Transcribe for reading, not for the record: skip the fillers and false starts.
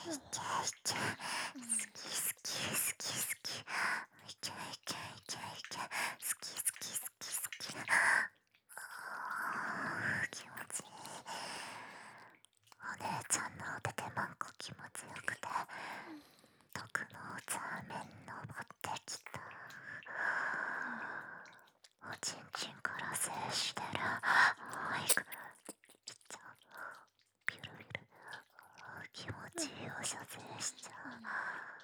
いけいけ、好き好き好き好き、いけいけいけいけ、好き好き好き好き、気持ちいい。お姉ちゃんのおててまんこ気持ちよくて、毒の座面登ってきた。おちんちんから精子出る。いく、いっちゃう。ビュルビュル、気持ちいい。お射精しちゃう。